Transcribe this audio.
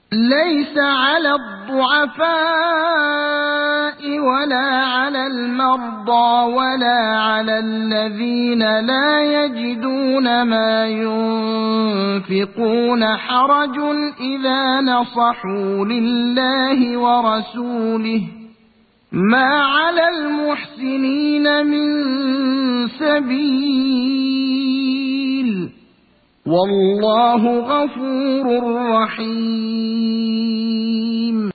ليس على الضعفاء ولا على المرضى ولا على الذين لا يجدون ما ينفقون حرج إذا نصحوا لله ورسوله ما على المحسنين من سبيل والله غفور رحيم.